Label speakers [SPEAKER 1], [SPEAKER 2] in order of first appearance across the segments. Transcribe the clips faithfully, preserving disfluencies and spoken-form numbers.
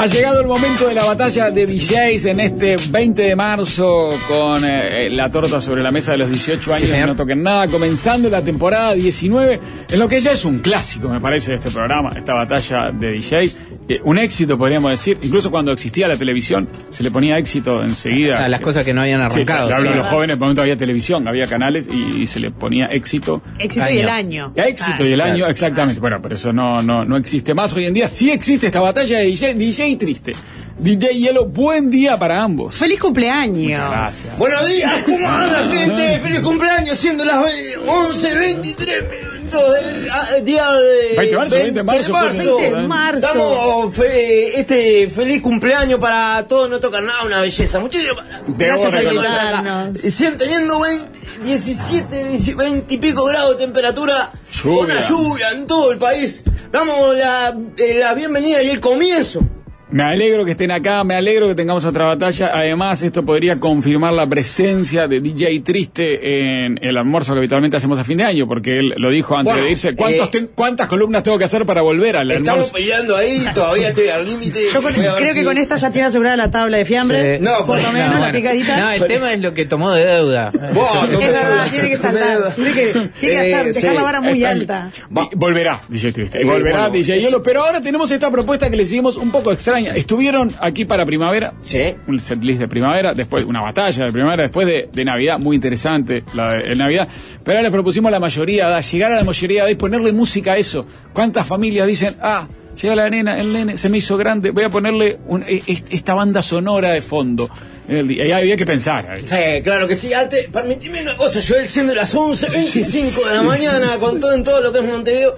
[SPEAKER 1] Ha llegado el momento de la batalla de D Js en este veinte de marzo con eh, la torta sobre la mesa de los dieciocho años, sí, no toquen nada, comenzando la temporada diecinueve, en lo que ya es un clásico, me parece, de este programa, esta batalla de D Js. Eh, un éxito, podríamos decir, incluso cuando existía la televisión, se le ponía éxito enseguida.
[SPEAKER 2] A las cosas que no habían arrancado.
[SPEAKER 1] Sí, hablo de los jóvenes, por el momento había televisión, había canales y, y se le ponía éxito.
[SPEAKER 3] Éxito año. y el año.
[SPEAKER 1] Éxito
[SPEAKER 3] ah,
[SPEAKER 1] y el
[SPEAKER 3] claro.
[SPEAKER 1] año, exactamente. Bueno, pero eso no, no, no existe más hoy en día. Sí existe esta batalla de D J, D J triste. D J Hielo, buen día para ambos.
[SPEAKER 3] ¡Feliz cumpleaños!
[SPEAKER 1] Muchas gracias.
[SPEAKER 4] Buenos días, ¿cómo anda, gente? ¡Feliz cumpleaños! Siendo las once veintitrés minutos del día de
[SPEAKER 1] veinte de marzo, veinte de marzo.
[SPEAKER 3] veinte de marzo.
[SPEAKER 4] Damos fe, este feliz cumpleaños para todos, no tocan nada, una belleza. Muchísimas
[SPEAKER 3] gracias por felicitarnos.
[SPEAKER 4] Siguen teniendo veinte, diecisiete, veinte y pico grados de temperatura.
[SPEAKER 1] Lluvia.
[SPEAKER 4] Una lluvia en todo el país. Damos la, eh, la bienvenida y el comienzo.
[SPEAKER 1] Me alegro que estén acá, me alegro que tengamos otra batalla. Además, esto podría confirmar la presencia de D J Triste en el almuerzo que habitualmente hacemos a fin de año, porque él lo dijo antes
[SPEAKER 4] bueno,
[SPEAKER 1] de irse. ¿Cuántos
[SPEAKER 4] eh,
[SPEAKER 1] ten, ¿Cuántas columnas tengo que hacer para volver al
[SPEAKER 4] estamos
[SPEAKER 1] almuerzo?
[SPEAKER 4] Estamos peleando ahí, todavía estoy al límite.
[SPEAKER 3] Yo con, creo que si... con esta ya tiene asegurada la tabla de fiambre.
[SPEAKER 2] Sí.
[SPEAKER 4] No,
[SPEAKER 3] por lo menos
[SPEAKER 2] no,
[SPEAKER 3] la
[SPEAKER 2] bueno.
[SPEAKER 3] picadita.
[SPEAKER 2] No, el tema es lo que tomó de deuda.
[SPEAKER 4] Wow,
[SPEAKER 3] es verdad, tiene que saltar. Tiene que, tiene que hacer,
[SPEAKER 4] eh,
[SPEAKER 3] dejar
[SPEAKER 4] sí.
[SPEAKER 3] la vara muy alta.
[SPEAKER 1] Va. Volverá D J Triste.
[SPEAKER 4] Eh,
[SPEAKER 1] volverá
[SPEAKER 4] bueno,
[SPEAKER 1] D J
[SPEAKER 4] es...
[SPEAKER 1] Hielo. Pero ahora tenemos esta propuesta que le seguimos un poco extraña. Estuvieron aquí para primavera,
[SPEAKER 4] sí,
[SPEAKER 1] un setlist de primavera, después una batalla de primavera, después de, de Navidad, muy interesante la de, de Navidad, pero ahora les propusimos a la mayoría de edad, llegar a la mayoría de edad y ponerle música a eso. ¿Cuántas familias dicen, ah, llega la nena, el nene se me hizo grande, voy a ponerle un, esta banda sonora de fondo? Y ahí había que pensar. Ahí.
[SPEAKER 4] Sí, claro que sí. Antes, permitime una cosa, Joel, siendo las once veinticinco de la mañana, con todo en todo lo que es Montevideo.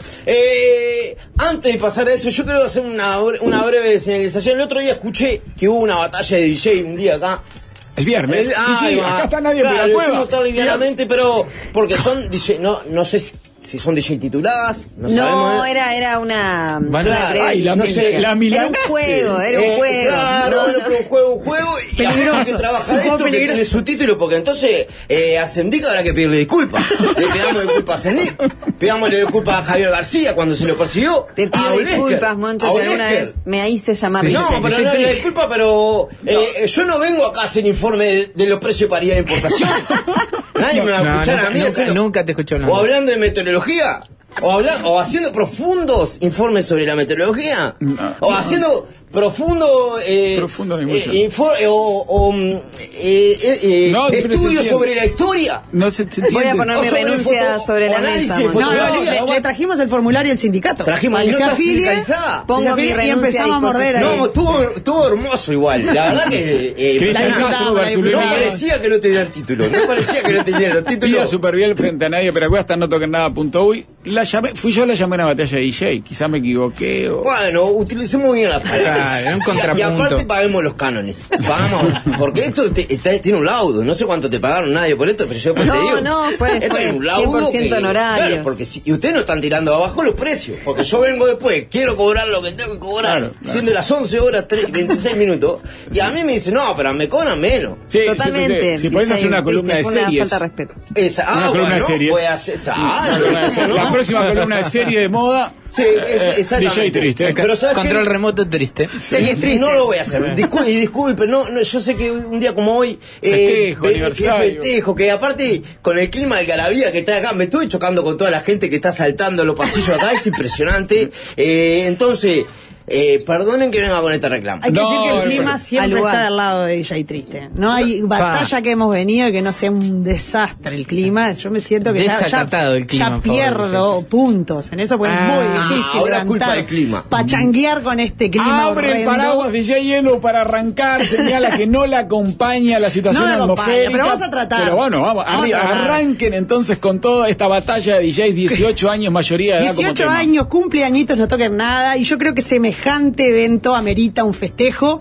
[SPEAKER 4] Eh, antes de pasar a eso, yo quiero hacer una, una breve señalización. El otro día escuché que hubo una batalla de D J un día acá.
[SPEAKER 1] El viernes.
[SPEAKER 4] El,
[SPEAKER 1] sí,
[SPEAKER 4] ah,
[SPEAKER 1] sí,
[SPEAKER 4] va.
[SPEAKER 1] acá está nadie
[SPEAKER 4] claro,
[SPEAKER 1] en la cueva.
[SPEAKER 4] Lo todo livianamente, pero porque son D J, no, no sé si, si son D J tituladas, no,
[SPEAKER 5] no
[SPEAKER 4] sabemos.
[SPEAKER 5] era, era una,
[SPEAKER 4] bueno,
[SPEAKER 5] una breve
[SPEAKER 1] ay, la,
[SPEAKER 4] no sé,
[SPEAKER 1] la
[SPEAKER 5] era un juego, era un
[SPEAKER 4] eh,
[SPEAKER 5] juego.
[SPEAKER 4] Claro,
[SPEAKER 5] no,
[SPEAKER 4] era
[SPEAKER 5] no.
[SPEAKER 4] un juego, un juego. Y la que trabaja esto, que tiene su título, porque entonces eh, a Sendic habrá que pedirle disculpas. Le pedamos disculpas a Sendic, pidámosle disculpas a Javier García cuando se lo persiguió.
[SPEAKER 5] Te pido disculpas, Moncho, si alguna vez me hice llamar.
[SPEAKER 4] No, pero no le disculpa, pero eh, yo no vengo acá a hacer informe de, de los precios de paridad de importación. Nadie me va a
[SPEAKER 2] no,
[SPEAKER 4] escuchar
[SPEAKER 2] nunca,
[SPEAKER 4] a mí.
[SPEAKER 2] Nunca,
[SPEAKER 4] haciendo,
[SPEAKER 2] nunca te escucho nada.
[SPEAKER 4] O hablando de meteorología. O, habla, o haciendo profundos informes sobre la meteorología. No, o no, haciendo profundo, eh,
[SPEAKER 1] profundo no hay mucho.
[SPEAKER 4] Eh, infor, eh, o, o eh, eh, eh,
[SPEAKER 1] no,
[SPEAKER 4] estudios sobre la historia.
[SPEAKER 1] No se, se
[SPEAKER 5] Voy a poner mi renuncia foto, sobre la mesa.
[SPEAKER 3] No, no, no, le, le trajimos el formulario del sindicato.
[SPEAKER 4] Trajimos
[SPEAKER 3] el
[SPEAKER 4] sindicato.
[SPEAKER 5] Pongo mi renuncia y
[SPEAKER 3] empezamos a morder ahí.
[SPEAKER 4] No, estuvo, estuvo hermoso igual. La verdad que eh,
[SPEAKER 1] la
[SPEAKER 4] no parecía que no tenía el título. No parecía que no tenía el título.
[SPEAKER 1] Pida super bien frente a nadie, pero acuerdas, hasta no toquen nada punto uy. La llamé, fui yo la llamé a una batalla de D J, quizás me equivoqué o...
[SPEAKER 4] Bueno, utilicemos bien las palabras.
[SPEAKER 2] Ah, un contrapunto.
[SPEAKER 4] Y, y aparte paguemos los cánones. Pagamos, porque esto te, está, tiene un laudo. No sé cuánto te pagaron nadie por esto, pero yo después
[SPEAKER 5] no,
[SPEAKER 4] te digo.
[SPEAKER 5] No, no, fue,
[SPEAKER 4] esto
[SPEAKER 5] fue
[SPEAKER 4] es un laudo
[SPEAKER 5] cien por ciento
[SPEAKER 4] que,
[SPEAKER 5] honorario.
[SPEAKER 4] Claro, porque si, y ustedes no están tirando abajo los precios, porque yo vengo después, quiero cobrar lo que tengo que cobrar,
[SPEAKER 1] claro, claro.
[SPEAKER 4] siendo las once horas veintiséis minutos, y a mí me dicen, no, pero me cobran menos.
[SPEAKER 1] Sí,
[SPEAKER 5] totalmente.
[SPEAKER 1] Si, si podés hacer una columna de series.
[SPEAKER 5] Una falta de respeto.
[SPEAKER 4] Esa, ah,
[SPEAKER 1] una columna
[SPEAKER 4] bueno,
[SPEAKER 1] de series.
[SPEAKER 4] Voy a hacer, ah,
[SPEAKER 1] no, no, la próxima columna de serie de moda.
[SPEAKER 4] Sí, es, exactamente.
[SPEAKER 1] D J Triste.
[SPEAKER 4] Pero ¿sabes
[SPEAKER 2] Control
[SPEAKER 4] qué?
[SPEAKER 2] remoto triste.
[SPEAKER 4] Series tristes. No lo voy a hacer. Disculpe, y disculpe, no, no, yo sé que un día como hoy.
[SPEAKER 1] Festejo,
[SPEAKER 4] eh,
[SPEAKER 1] aniversario.
[SPEAKER 4] Que festejo, que aparte con el clima de Garavía que está acá, me estoy chocando con toda la gente que está saltando los pasillos acá, es impresionante. Eh, entonces. Eh, perdonen que venga con este reclamo.
[SPEAKER 3] Hay que
[SPEAKER 1] no,
[SPEAKER 3] decir que el
[SPEAKER 1] no,
[SPEAKER 3] clima
[SPEAKER 1] no.
[SPEAKER 3] siempre está del lado de D J Triste. No hay batalla que hemos venido y que no sea un desastre el clima. Yo me siento que ya, ya,
[SPEAKER 2] el clima,
[SPEAKER 3] ya pierdo puntos en eso, porque ah, es muy difícil
[SPEAKER 4] ahora culpa del clima.
[SPEAKER 3] Pachanguear con este clima.
[SPEAKER 1] Abre
[SPEAKER 3] horrendo.
[SPEAKER 1] el paraguas D J Hielo para arrancar, señala que no la acompaña la situación
[SPEAKER 3] no
[SPEAKER 1] atmosférica.
[SPEAKER 3] Pero vamos a tratar.
[SPEAKER 1] Pero bueno, vamos, vamos arriba, arranquen entonces con toda esta batalla de D Js, dieciocho años, mayoría de edad como
[SPEAKER 3] dieciocho
[SPEAKER 1] tema.
[SPEAKER 3] años, cumpleañitos, no toquen nada, y yo creo que semejante evento amerita un festejo.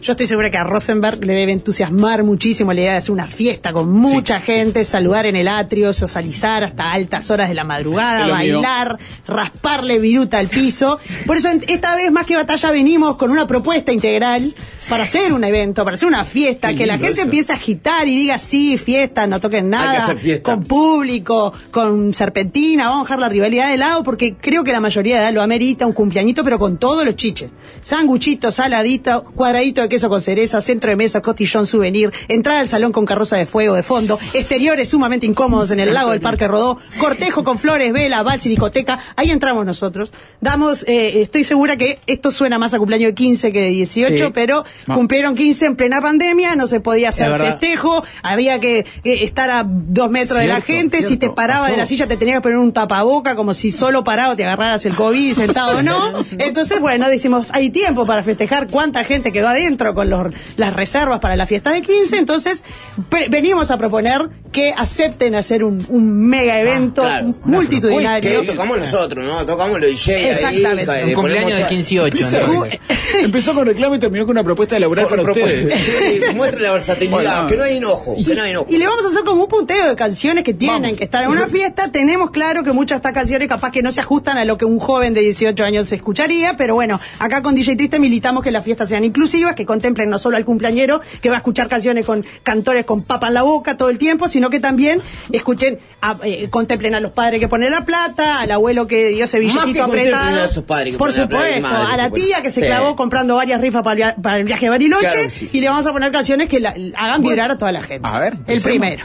[SPEAKER 3] Yo estoy segura que a Rosenberg le debe entusiasmar muchísimo la idea de hacer una fiesta con mucha sí, gente, sí. saludar en el atrio, socializar hasta altas horas de la madrugada, bailar, mío. rasparle viruta al piso. Por eso esta vez más que batalla venimos con una propuesta integral para hacer un evento, para hacer una fiesta, Qué que la gente eso. empiece a agitar y diga sí, fiesta, no toquen nada, con público, con serpentina, vamos a dejar la rivalidad de lado, porque creo que la mayoría de edad lo amerita, un cumpleañito, pero con todos los chiches. Sanguchito, saladito, cuadradito de queso con cereza, centro de mesa, cotillón, souvenir, entrada al salón con carroza de fuego de fondo, exteriores sumamente incómodos en el lago del Parque Rodó, cortejo con flores, vela, vals y discoteca. Ahí entramos nosotros. Damos, eh, estoy segura que esto suena más a cumpleaños de quince que de dieciocho, sí. pero no. cumplieron quince en plena pandemia, no se podía hacer festejo, había que, que estar a dos metros cierto, de la gente, cierto. si te parabas Pasó. de la silla te tenías que poner un tapaboca como si solo parado te agarraras el COVID y sentado no. Entonces, bueno, decimos, hay tiempo para festejar cuánta gente quedó adentro con los, las reservas para la fiesta de quince, entonces pre- venimos a proponer que acepten hacer un, un mega evento ah, claro. multitudinario.
[SPEAKER 4] Que tocamos nosotros, ¿no? Tocamos los D J.
[SPEAKER 3] Exactamente.
[SPEAKER 2] Ahí, un cumpleaños de quince y ocho.
[SPEAKER 1] Empezó con reclamo y terminó con una propuesta laboral para ustedes.
[SPEAKER 4] Sí, muestre la versatilidad, bueno, que no hay enojo,
[SPEAKER 3] y,
[SPEAKER 4] que no hay enojo.
[SPEAKER 3] Y le vamos a hacer como un punteo de canciones que tienen vamos. que estar en una fiesta. Tenemos claro que muchas de estas canciones capaz que no se ajustan a lo que un joven de dieciocho años escucharía, pero bueno, acá con D J Triste militamos que las fiestas sean inclusivas, que contemplen no solo al cumpleañero, que va a escuchar canciones con cantores con papa en la boca todo el tiempo, sino que también escuchen, a, eh, contemplen a los padres que ponen la plata, al abuelo que dio ese billetito apretado.
[SPEAKER 4] A esos padres que
[SPEAKER 3] por
[SPEAKER 4] ponen
[SPEAKER 3] supuesto,
[SPEAKER 4] la plata, madre,
[SPEAKER 3] a la tía que se sí. clavó comprando varias rifas para el, via- para el viaje a Bariloche, claro, sí. y le vamos a poner canciones que la, hagan bueno, vibrar a toda la gente.
[SPEAKER 1] A ver,
[SPEAKER 3] el
[SPEAKER 1] empecemos.
[SPEAKER 3] primero.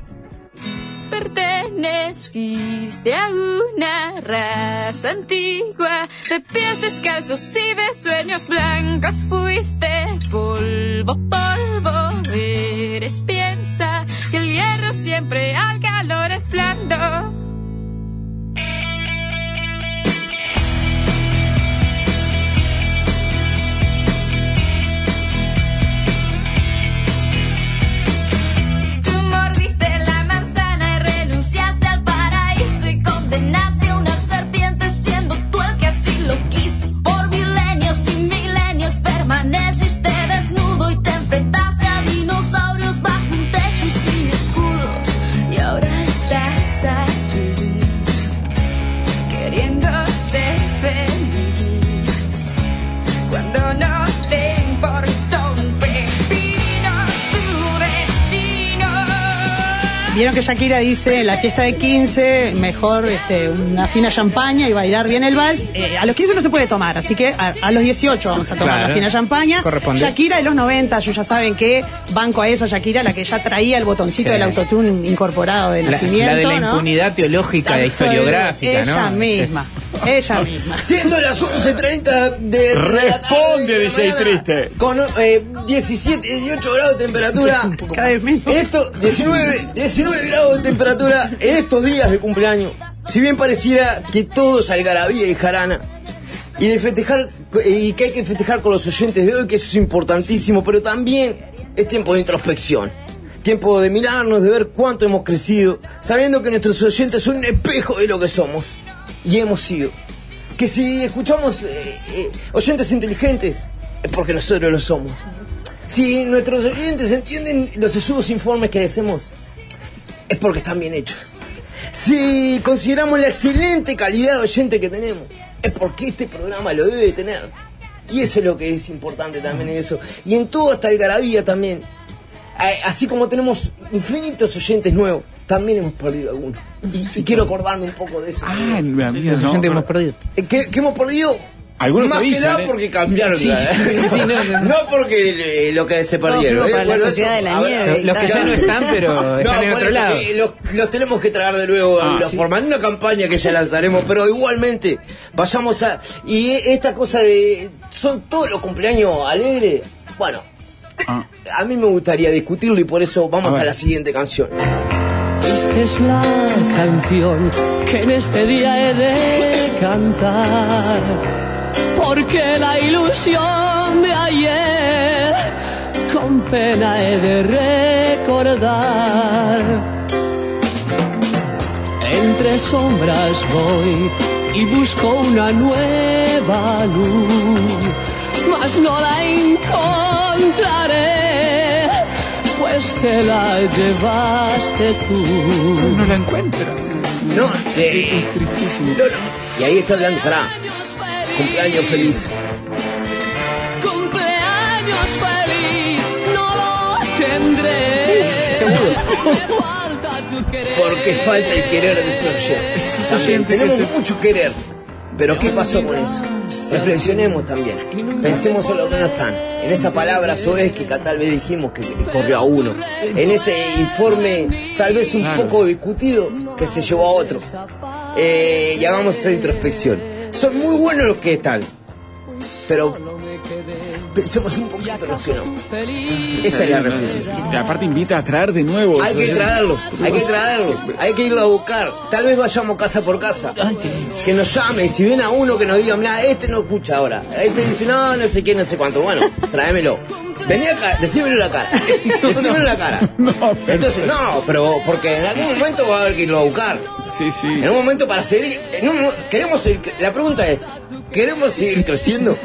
[SPEAKER 6] Perteneciste a una raza antigua, de pies descalzos y de sueños blancos. Fuiste polvo, polvo, eres piensa que el hierro siempre al calor es blando.
[SPEAKER 7] Condenaste a una serpiente siendo tú el que así lo quiso. Por milenios y milenios permaneciste desnudo y te enfrentaste a dinosaurios bajo un techo y sin escudo. Y ahora estás aquí, queriendo ser feliz, cuando no te importó un pepino tu destino.
[SPEAKER 3] Vieron que Shakira dice en la fiesta de quince mejor este, una fina champaña y bailar bien el vals. Eh, a los quince no se puede tomar, así que a, a los dieciocho vamos a tomar claro, la fina champaña. Shakira de los noventa, yo ya saben que banco a esa Shakira, la que ya traía el botoncito sí. del autotune incorporado de nacimiento.
[SPEAKER 2] La, la de la
[SPEAKER 3] ¿no?
[SPEAKER 2] impunidad teológica e historiográfica,
[SPEAKER 3] ella
[SPEAKER 2] ¿no?
[SPEAKER 3] Misma, es... Ella misma.
[SPEAKER 4] Siendo las once treinta de, de
[SPEAKER 1] Responde D J Triste.
[SPEAKER 4] Con eh, diecisiete, dieciocho grados de temperatura.
[SPEAKER 3] Cada vez menos.
[SPEAKER 4] Esto, diecinueve, diecinueve grados de temperatura en estos días de cumpleaños. Si bien pareciera que todo es algarabía y jarana, y de festejar, y que hay que festejar con los oyentes de hoy, que eso es importantísimo, pero también es tiempo de introspección. Tiempo de mirarnos, de ver cuánto hemos crecido, sabiendo que nuestros oyentes son un espejo de lo que somos y hemos sido. Que si escuchamos eh, eh, oyentes inteligentes, es porque nosotros lo somos. Si nuestros oyentes entienden los sesudos informes que hacemos, es porque están bien hechos. Si consideramos la excelente calidad de oyente que tenemos, es porque este programa lo debe tener. Y eso es lo que es importante también en eso. Y en toda esta algarabía también. Así como tenemos infinitos oyentes nuevos, también hemos perdido algunos. Y, sí, y quiero acordarme un poco de eso.
[SPEAKER 1] Ah, mira, mira,
[SPEAKER 2] los oyentes hemos perdido.
[SPEAKER 4] Que, que hemos perdido...
[SPEAKER 1] Algunos
[SPEAKER 4] más que nada
[SPEAKER 1] ¿eh?
[SPEAKER 4] porque cambiaron,
[SPEAKER 2] sí,
[SPEAKER 4] ¿eh?
[SPEAKER 2] sí, no, no.
[SPEAKER 4] no porque eh, lo que se perdieron.
[SPEAKER 5] No, para
[SPEAKER 4] ¿eh?
[SPEAKER 5] la
[SPEAKER 4] bueno,
[SPEAKER 5] sociedad
[SPEAKER 4] eso,
[SPEAKER 5] de la nieve.
[SPEAKER 2] Los que ya no están, pero están
[SPEAKER 4] no,
[SPEAKER 2] en otro
[SPEAKER 4] eso,
[SPEAKER 2] lado.
[SPEAKER 4] Eh, los, los tenemos que traer de nuevo de
[SPEAKER 1] ah,
[SPEAKER 4] alguna
[SPEAKER 1] sí.
[SPEAKER 4] forma, en una campaña que ya lanzaremos, pero igualmente vayamos a... Y esta cosa de... Son todos los cumpleaños alegres. Bueno, ah. a mí me gustaría discutirlo y por eso vamos a, a la siguiente canción.
[SPEAKER 8] Esta es la canción que en este día he de cantar, porque la ilusión de ayer con pena he de recordar. Entre sombras voy y busco una nueva luz, mas no la encuentro. encontraré, pues te la llevaste tú.
[SPEAKER 1] No la encuentra.
[SPEAKER 4] No,
[SPEAKER 1] eh, es tristísimo.
[SPEAKER 4] No, no. Y ahí está hablando, pará. Cumpleaños feliz.
[SPEAKER 8] Cumpleaños feliz, no lo tendré.
[SPEAKER 2] Seguro.
[SPEAKER 8] Me falta tu querer.
[SPEAKER 4] Porque falta el querer de esos oyentes. También tenemos mucho querer. Pero ¿qué pasó con eso? Reflexionemos también. Pensemos en lo que no están. En esa palabra soez que tal vez dijimos que corrió a uno. En ese informe tal vez un poco discutido que se llevó a otro. Eh, y hagamos esa introspección. Son muy buenos los que están. Pero pensemos un poquito en los que no. Esa es la reflexión.
[SPEAKER 1] Aparte invita a traer de nuevo.
[SPEAKER 4] Hay que traerlo, hay que traerlo, hay que irlo a buscar. Tal vez vayamos casa por casa. Que nos llame, y si ven a uno que nos diga, mira, este no escucha ahora. Este dice, no, no sé qué, no sé cuánto. Bueno, tráemelo. Vení acá, decímelo en la cara. Decímelo en la cara. Entonces, no, pero porque en algún momento va a haber que irlo a buscar.
[SPEAKER 1] Sí, sí.
[SPEAKER 4] En un momento para seguir, en un, queremos seguir, la pregunta es, ¿queremos seguir creciendo?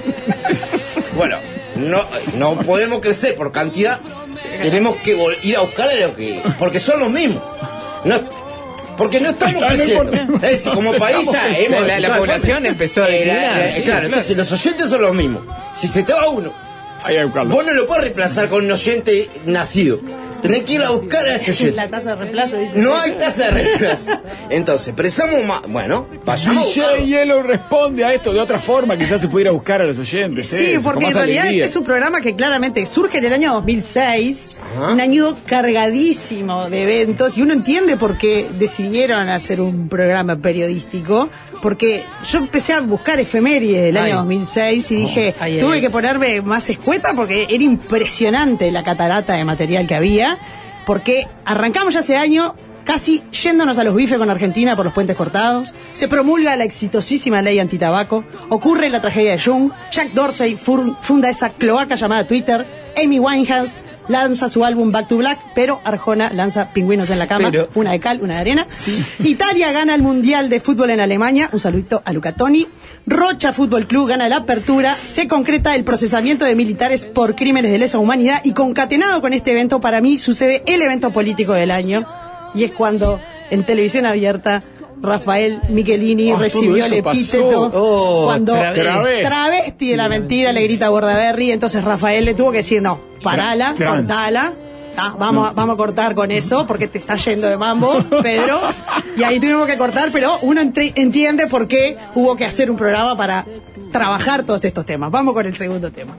[SPEAKER 4] Bueno, no, no podemos crecer por cantidad, tenemos que vol- ir a buscar a lo que, porque son los mismos. No, porque no estamos creciendo. Es decir, como país ya hemos,
[SPEAKER 2] La, la población empezó a
[SPEAKER 4] eh,
[SPEAKER 2] declinar.
[SPEAKER 4] la- la-
[SPEAKER 2] Sí,
[SPEAKER 4] claro, entonces los oyentes son los mismos. Si se te va uno,
[SPEAKER 1] Hay que buscarlo.
[SPEAKER 4] vos no lo podés reemplazar con un oyente nacido. Tenés que ir a buscar a ese oyente.
[SPEAKER 3] La tasa de reemplazo, dice.
[SPEAKER 4] No hay tasa de reemplazo. Entonces, pensamos más. Bueno, vayamos a
[SPEAKER 1] D J
[SPEAKER 4] buscarlo.
[SPEAKER 1] Yellow responde a esto de otra forma, quizás se pudiera buscar a los oyentes.
[SPEAKER 3] Sí,
[SPEAKER 1] eso,
[SPEAKER 3] porque
[SPEAKER 1] con
[SPEAKER 3] en
[SPEAKER 1] más
[SPEAKER 3] realidad
[SPEAKER 1] alegría.
[SPEAKER 3] este es un programa que claramente surge en el año dos mil seis,
[SPEAKER 4] Ajá.
[SPEAKER 3] un año cargadísimo de eventos, y uno entiende por qué decidieron hacer un programa periodístico, porque yo empecé a buscar efemérides del
[SPEAKER 2] Ay.
[SPEAKER 3] año dos mil seis y dije,
[SPEAKER 2] Ay, ay,
[SPEAKER 3] tuve
[SPEAKER 2] ay.
[SPEAKER 3] que ponerme más escueta porque era impresionante la catarata de material que había, porque arrancamos ya ese año casi yéndonos a los bifes con Argentina por los puentes cortados, se promulga la exitosísima ley antitabaco, ocurre la tragedia de Jung, Jack Dorsey fur- funda esa cloaca llamada Twitter, Amy Winehouse lanza su álbum Back to Black, pero Arjona lanza Pingüinos en la cama,
[SPEAKER 2] Pero-
[SPEAKER 3] una de cal, una de arena. Italia gana el Mundial de Fútbol en Alemania, un saludito a Luca Toni. Rocha Fútbol Club gana la apertura, se concreta el procesamiento de militares por crímenes de lesa humanidad, y concatenado con este evento, para mí sucede el evento político del año, y es cuando en televisión abierta Rafael Michelini
[SPEAKER 1] Ah, todo
[SPEAKER 3] recibió el
[SPEAKER 1] eso pasó.
[SPEAKER 3] epíteto
[SPEAKER 2] Oh,
[SPEAKER 3] cuando
[SPEAKER 2] travesti.
[SPEAKER 3] travesti de la mentira le grita a Bordaberry. Entonces Rafael le tuvo que decir, no, parala,
[SPEAKER 1] Trans.
[SPEAKER 3] cortala. Ah, vamos, a, vamos a cortar con eso porque te está yendo de mambo, Pedro. Y ahí tuvimos que cortar, pero uno ent- entiende por qué hubo que hacer un programa para trabajar todos estos temas. Vamos con el segundo tema.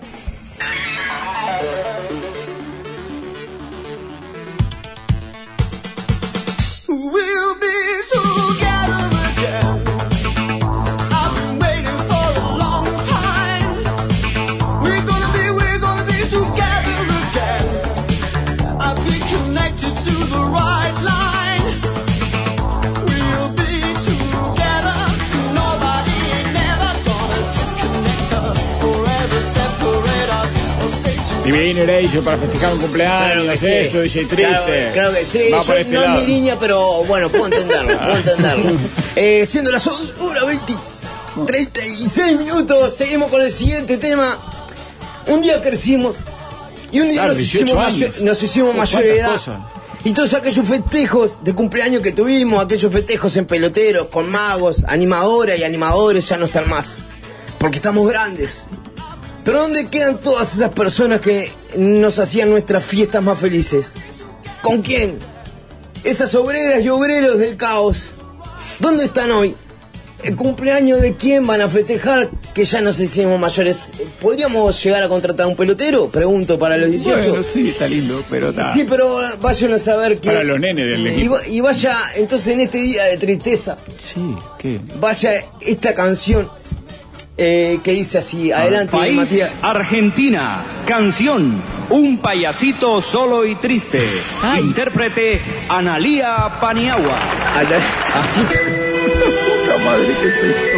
[SPEAKER 9] We'll be together again. I've been waiting for a long time. We're gonna be, we're gonna be together again. I've been connected to the right line. We'll be together. Nobody ain't never gonna disconnect us. Forever separate us. Or say to
[SPEAKER 1] Divino era ello para festejar un cumpleaños,
[SPEAKER 4] Claro que sí.
[SPEAKER 1] esto, D J Triste.
[SPEAKER 4] Claro, claro que sí,
[SPEAKER 1] Va
[SPEAKER 4] yo
[SPEAKER 1] por este
[SPEAKER 4] no
[SPEAKER 1] lado.
[SPEAKER 4] es mi línea, pero bueno, puedo entenderlo, puedo entenderlo. Eh, siendo las once horas veinte, treinta y seis minutos, seguimos con el siguiente tema. Un día crecimos y un día
[SPEAKER 1] Claro,
[SPEAKER 4] nos,
[SPEAKER 1] dieciocho
[SPEAKER 4] hicimos
[SPEAKER 1] años.
[SPEAKER 4] mayor, nos hicimos
[SPEAKER 1] Oh,
[SPEAKER 4] mayor de
[SPEAKER 1] cuántas
[SPEAKER 4] edad.
[SPEAKER 1] cosas.
[SPEAKER 4] Y todos aquellos festejos de cumpleaños que tuvimos, aquellos festejos en peloteros, con magos, animadoras y animadores ya no están más. Porque estamos grandes. Pero ¿dónde quedan todas esas personas que nos hacían nuestras fiestas más felices? ¿Con quién? Esas obreras y obreros del caos. ¿Dónde están hoy? ¿El cumpleaños de quién van a festejar que ya nos hicimos mayores? ¿Podríamos llegar a contratar un pelotero? Pregunto para los dieciocho.
[SPEAKER 1] Bueno, sí, está lindo, pero está.
[SPEAKER 4] Sí, pero vayan a saber que...
[SPEAKER 1] Para los nenes del
[SPEAKER 4] y,
[SPEAKER 1] equipo.
[SPEAKER 4] va- y vaya, entonces en este día de tristeza,
[SPEAKER 1] Sí, ¿qué?
[SPEAKER 4] vaya esta canción eh, que dice así. Adelante,
[SPEAKER 10] País
[SPEAKER 4] Matías.
[SPEAKER 10] Argentina. Canción Un payasito solo y triste. Intérprete Analía Paniagua.
[SPEAKER 4] Ana- Así.
[SPEAKER 1] Puta madre, ¿qué es esto?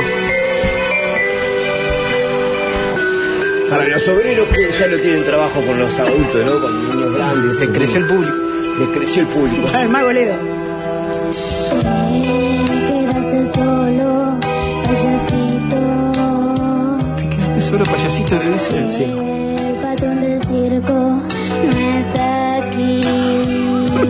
[SPEAKER 4] Para los obreros que ya no tienen trabajo con los adultos, ¿no? Con niños grandes.
[SPEAKER 2] Se creció el público.
[SPEAKER 4] Les creció el público.
[SPEAKER 3] Para el mago Ledo.
[SPEAKER 7] Quédate solo, payasito.
[SPEAKER 1] ¿Te quedaste solo, payasito? Le dice. Sí.
[SPEAKER 7] El patrón del circo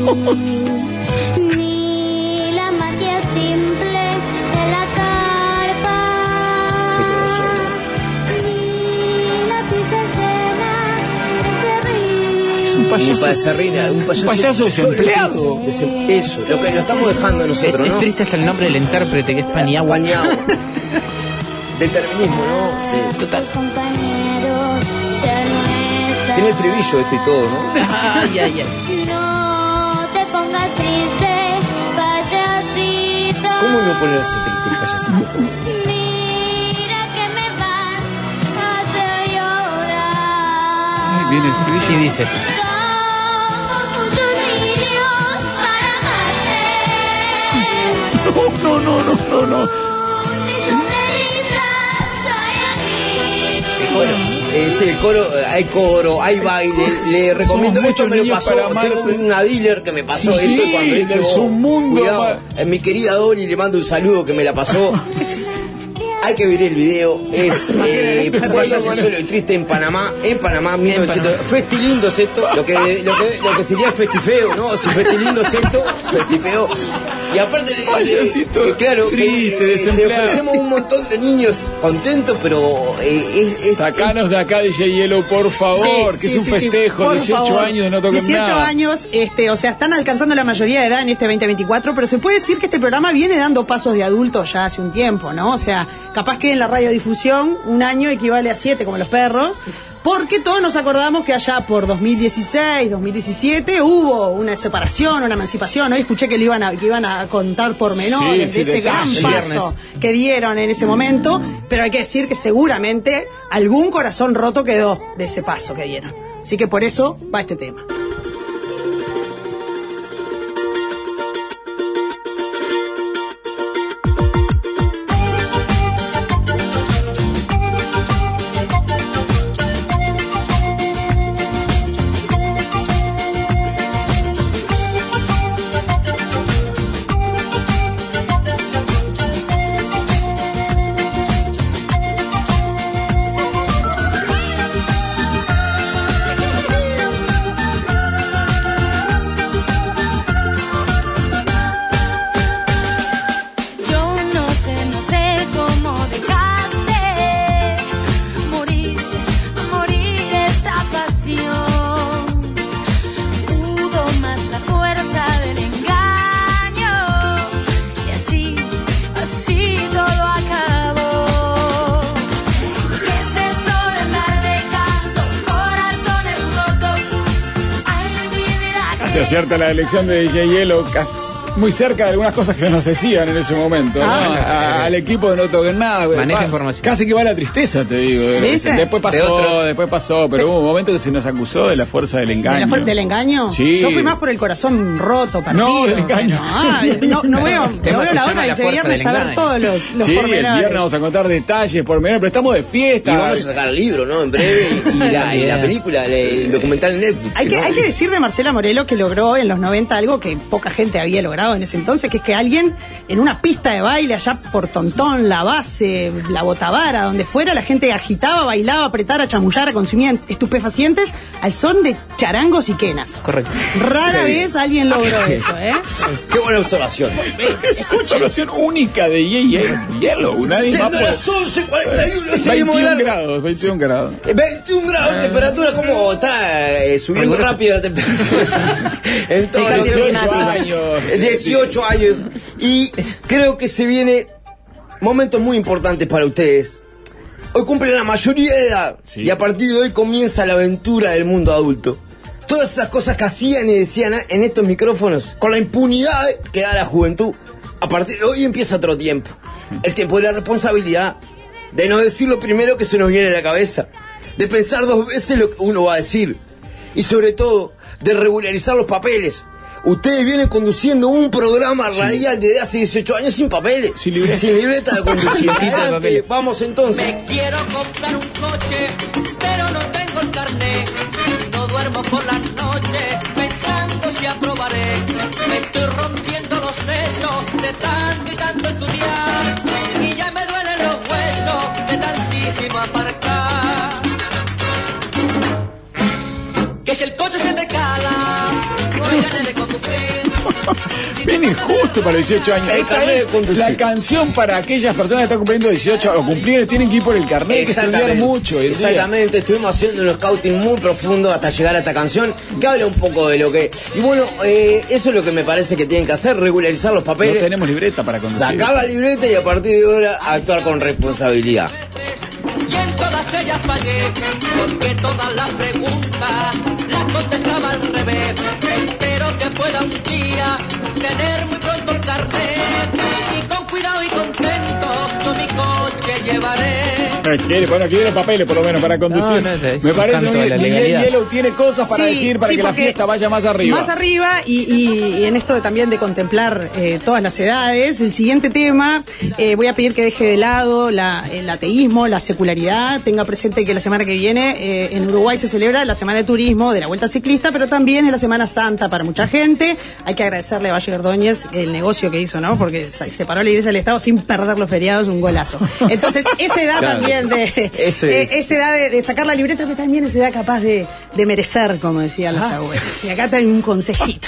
[SPEAKER 7] Ni la magia simple de la carpa.
[SPEAKER 4] Se quedó solo.
[SPEAKER 7] Ni la pista llena de serrín.
[SPEAKER 1] Es un
[SPEAKER 4] Ni
[SPEAKER 1] payaso.
[SPEAKER 4] para serrina, un payaso,
[SPEAKER 1] Un payaso desempleado.
[SPEAKER 4] solo. Desem- Eso, lo que lo estamos dejando nosotros,
[SPEAKER 2] Es
[SPEAKER 4] ¿no?
[SPEAKER 2] triste hasta el nombre del intérprete, que es Paniagua.
[SPEAKER 4] Paniagua. Determinismo, ¿no? Sí.
[SPEAKER 2] Total.
[SPEAKER 7] Los compañeros ya no están.
[SPEAKER 4] Tiene el tribillo esto y todo, ¿no?
[SPEAKER 2] Ay, ay, ay.
[SPEAKER 7] No te pongas triste, payasito.
[SPEAKER 4] ¿Cómo no ponerse triste el payasito? por favor?
[SPEAKER 7] Mira que me vas a hacer llorar.
[SPEAKER 1] Ay, viene el tribillo.
[SPEAKER 2] Sí, dice.
[SPEAKER 7] Somos muchos niños para amarte.
[SPEAKER 1] No, no, no, no, no.
[SPEAKER 7] Un millón de risas hay aquí.
[SPEAKER 4] El coro. Eh, sí, el coro, eh, hay coro, hay baile. Le recomiendo
[SPEAKER 1] Somos
[SPEAKER 4] esto,
[SPEAKER 1] muchos
[SPEAKER 4] me lo
[SPEAKER 1] niños
[SPEAKER 4] pasó.
[SPEAKER 1] para amarte.
[SPEAKER 4] Tengo una dealer que me pasó
[SPEAKER 1] Sí,
[SPEAKER 4] esto cuando dije,
[SPEAKER 1] es
[SPEAKER 4] oh,
[SPEAKER 1] un mundo,
[SPEAKER 4] cuidado.
[SPEAKER 1] ma-
[SPEAKER 4] Eh, mi querida Dori, le mando un saludo que me la pasó. Hay que ver el video. Es eh, un payaso solo y triste en Panamá. En Panamá, mil novecientos. Festilindo es esto. Lo que, lo que, lo que sería festifeo, ¿no? Si Festilindo es esto, festifeo. Y aparte, le-
[SPEAKER 1] Payasito
[SPEAKER 4] eh, claro, que,
[SPEAKER 1] triste,
[SPEAKER 4] eh, le
[SPEAKER 1] desempleado.
[SPEAKER 4] ofrecemos un montón de niños contentos, pero eh, es, es-
[SPEAKER 1] Sacanos de acá, D J Yellow, por favor, que
[SPEAKER 3] Sí,
[SPEAKER 1] es un
[SPEAKER 3] sí, sí,
[SPEAKER 1] festejo.
[SPEAKER 3] por
[SPEAKER 1] dieciocho
[SPEAKER 3] favor.
[SPEAKER 1] años, no toquen
[SPEAKER 3] dieciocho
[SPEAKER 1] nada.
[SPEAKER 3] años, este, o sea, están alcanzando la mayoría de edad en este veinte veinticuatro, pero se puede decir que este programa viene dando pasos de adultos ya hace un tiempo, ¿no? O sea, capaz que en la radiodifusión un año equivale a siete, como los perros, porque todos nos acordamos que allá por dos mil dieciséis, dos mil diecisiete hubo una separación, una emancipación. Hoy escuché que, le iban, a, que iban a contar pormenores
[SPEAKER 1] Sí, sí,
[SPEAKER 3] de ese gran
[SPEAKER 1] detalles.
[SPEAKER 3] paso que dieron en ese momento, pero hay que decir que seguramente algún corazón roto quedó de ese paso que dieron. Así que por eso va este tema.
[SPEAKER 7] Yo no sé, no sé cómo dejaste morir, morir esta pasión. Pudo más la fuerza del engaño y así, así todo acabó. ¿Qué es eso de andar dejando corazones rotos? Ay, mi vida.
[SPEAKER 1] Se acierta la elección de D J Yellow, casi muy cerca de algunas cosas que se nos decían en ese momento, ¿no?
[SPEAKER 3] Ah.
[SPEAKER 1] A- al equipo de No Toquen Nada. güey.
[SPEAKER 2] Maneja
[SPEAKER 1] Va-
[SPEAKER 2] información.
[SPEAKER 1] Casi que va la tristeza, te digo.
[SPEAKER 3] ¿Viste?
[SPEAKER 1] Después
[SPEAKER 2] De
[SPEAKER 1] pasó,
[SPEAKER 2] otros.
[SPEAKER 1] después pasó, pero hubo un momento que se nos acusó de la fuerza del
[SPEAKER 3] ¿De
[SPEAKER 1] engaño.
[SPEAKER 3] la fuer- ¿Del engaño?
[SPEAKER 1] Sí.
[SPEAKER 3] Yo fui más por el corazón roto, partido.
[SPEAKER 1] No, del engaño.
[SPEAKER 3] Ah, no, no veo, no
[SPEAKER 2] Tema
[SPEAKER 3] veo
[SPEAKER 2] se
[SPEAKER 3] la
[SPEAKER 2] llama
[SPEAKER 3] hora de
[SPEAKER 2] la
[SPEAKER 3] este
[SPEAKER 2] fuerza
[SPEAKER 3] viernes
[SPEAKER 2] del
[SPEAKER 3] saber
[SPEAKER 2] engaño.
[SPEAKER 3] todos los, los
[SPEAKER 1] Sí, el
[SPEAKER 3] pormenores.
[SPEAKER 1] viernes vamos a contar detalles por menor, pero estamos de fiesta.
[SPEAKER 4] Y vamos a sacar el libro, ¿no? En breve. Y la, y la película, el documental en Netflix.
[SPEAKER 3] Hay que,
[SPEAKER 4] ¿no?
[SPEAKER 3] hay que decir de Marcela Morelo que logró en los noventa algo que poca gente había logrado en ese entonces, que es que alguien en una pista de baile allá por Tontón, La Base, La Botavara, donde fuera, la gente agitaba, bailaba, apretara, chamullara, consumía estupefacientes al son de charangos y quenas.
[SPEAKER 2] Correcto.
[SPEAKER 3] Rara
[SPEAKER 4] Qué bien.
[SPEAKER 3] vez alguien logró eso, ¿eh?
[SPEAKER 4] Qué buena observación.
[SPEAKER 1] Es una solución única de D J Yellow. Nadie más
[SPEAKER 4] Siendo
[SPEAKER 1] puede.
[SPEAKER 4] las once cuarenta y uno, seguimos
[SPEAKER 1] veintiún
[SPEAKER 4] largo.
[SPEAKER 1] grados, veintiún grados.
[SPEAKER 4] veintiún grados de temperatura, ¿cómo está eh, subiendo rápido la temperatura? En todos
[SPEAKER 5] El
[SPEAKER 4] los
[SPEAKER 5] cambio
[SPEAKER 4] dieciocho
[SPEAKER 5] climático.
[SPEAKER 4] años. dieciocho años. Y creo que se viene momentos muy importantes para ustedes. Hoy cumplen la mayoría de edad
[SPEAKER 1] Sí.
[SPEAKER 4] y a partir de hoy comienza la aventura del mundo adulto. Todas esas cosas que hacían y decían en estos micrófonos, con la impunidad que da la juventud, a partir de hoy empieza otro tiempo. El tiempo de la responsabilidad, de no decir lo primero que se nos viene a la cabeza, de pensar dos veces lo que uno va a decir y sobre todo de regularizar los papeles. Ustedes vienen conduciendo un programa radial desde hace dieciocho años sin papeles,
[SPEAKER 1] Sin libreta.
[SPEAKER 4] sin libreta de conducir.
[SPEAKER 2] Poquito de
[SPEAKER 4] Adelante,
[SPEAKER 2] papeles.
[SPEAKER 4] vamos entonces.
[SPEAKER 11] Me quiero comprar un coche, pero no tengo el carnet. No duermo por las noches, pensando si aprobaré. Me estoy rompiendo los sesos de tanto y tanto estudiar. Y ya me duelen los huesos de tantísimo aparcar. Que si el coche se te cala, no hay ganas de conducir.
[SPEAKER 1] bien injusto para dieciocho años.
[SPEAKER 4] El
[SPEAKER 1] Esta
[SPEAKER 4] carnet
[SPEAKER 1] es
[SPEAKER 4] de conducir.
[SPEAKER 1] la canción para aquellas personas que están cumpliendo dieciocho o cumplir, tienen que ir por el carnet, hay que estudiar mucho. hoy en día.
[SPEAKER 4] Exactamente, estuvimos haciendo un scouting muy profundo hasta llegar a esta canción que habla un poco de lo que... Y bueno, eh, eso es lo que me parece que tienen que hacer, regularizar los papeles.
[SPEAKER 1] No tenemos libreta para conducir.
[SPEAKER 4] Sacar la libreta y a partir de ahora actuar con responsabilidad.
[SPEAKER 11] Y en todas ellas fallé, porque todas las preguntas las contestaba al revés. Espero que pueda un día tener muy pronto el carnet y con cuidado y contento yo mi coche llevaré.
[SPEAKER 1] Quiere, bueno, quiere papeles por lo menos para conducir.
[SPEAKER 2] No, no, es
[SPEAKER 1] me
[SPEAKER 2] un
[SPEAKER 1] parece
[SPEAKER 2] canto de la
[SPEAKER 1] muy
[SPEAKER 2] legalidad.
[SPEAKER 1] Yellow tiene cosas para
[SPEAKER 3] Sí,
[SPEAKER 1] decir para
[SPEAKER 3] sí,
[SPEAKER 1] que la
[SPEAKER 3] porque
[SPEAKER 1] fiesta vaya más arriba.
[SPEAKER 3] Más arriba y, y- y en esto de, también de contemplar eh, todas las edades, el siguiente tema, eh, voy a pedir que deje de lado la- el ateísmo, la secularidad, tenga presente que la semana que viene eh, en Uruguay se celebra la Semana de Turismo de la Vuelta Ciclista, pero también es la Semana Santa para mucha gente. Hay que agradecerle a Valle Ordóñez el negocio que hizo, ¿no? Porque se- separó la Iglesia del Estado sin perder los feriados, un golazo. Entonces, esa edad
[SPEAKER 4] Claro.
[SPEAKER 3] también de...
[SPEAKER 4] Eso
[SPEAKER 3] eh,
[SPEAKER 4] es.
[SPEAKER 3] esa edad de, de sacar la libreta, pero también esa edad capaz de, de merecer, como decían los abuelos. Y acá tengo un consejito.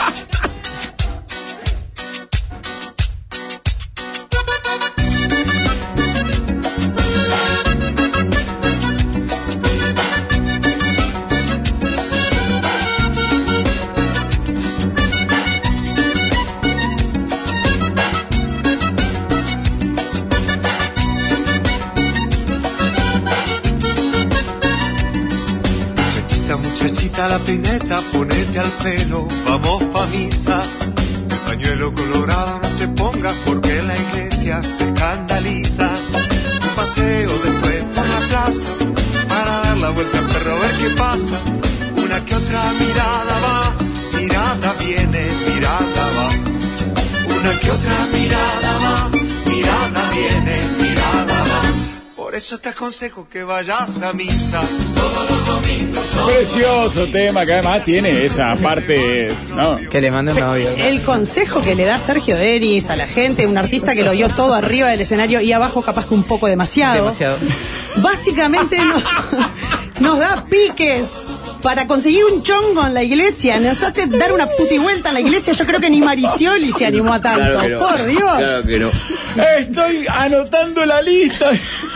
[SPEAKER 9] Muchachita, muchachita, la peineta, ponete al pelo, vamos pa' misa. Pañuelo colorado no te pongas porque la iglesia se escandaliza. Un paseo después por la plaza, para dar la vuelta al perro a ver qué pasa. Una que otra mirada va, mirada viene, mirada va. Una que otra mirada va, mirada viene, mirada va. Por eso te aconsejo que vayas a misa todos los domingos.
[SPEAKER 1] Precioso tema que además tiene esa parte, ¿no?
[SPEAKER 2] Que le mande un audio.
[SPEAKER 3] El consejo que le da Sergio Denis a la gente, un artista que lo dio todo arriba del escenario y abajo capaz que un poco demasiado.
[SPEAKER 2] Demasiado.
[SPEAKER 3] Básicamente nos, nos da piques para conseguir un chongo en la iglesia. Nos hace dar una puti vuelta en la iglesia. Yo creo que ni Maricioli se animó a tanto.
[SPEAKER 4] Claro que no.
[SPEAKER 3] Por Dios.
[SPEAKER 4] Claro que no.
[SPEAKER 1] Estoy anotando la lista.